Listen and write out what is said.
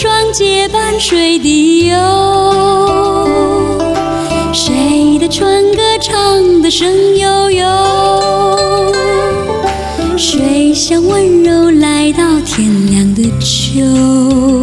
双结伴水底游，谁的船歌唱得声悠悠，水乡温柔来到天亮的秋。